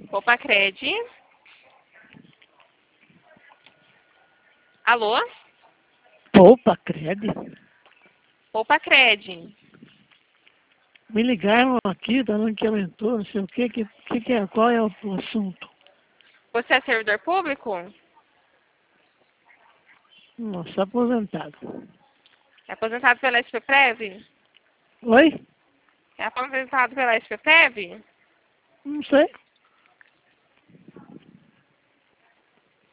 Popacred. Alô? Popacred? Popacred. Me ligaram aqui, falando que aumentou, não sei o que é, qual é o assunto? Você é servidor público? Nossa, aposentado. É aposentado pela SPPrev? Oi? É aposentado pela SPPrev? Não sei.